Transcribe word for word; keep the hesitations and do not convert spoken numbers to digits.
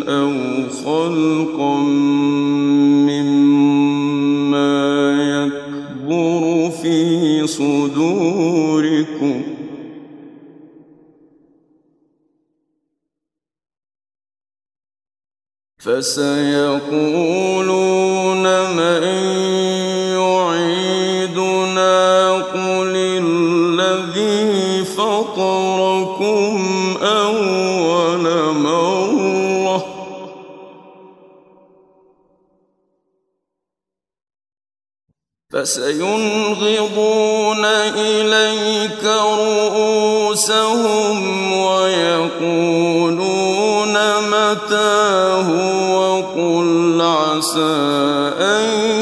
أو خلقا مما يكبر في صدوركم فسيقولون من يعيدنا قل الذي فطركم أول مرة فسينغضون إليك رؤوسهم ويقولون متى هو قل عسى أن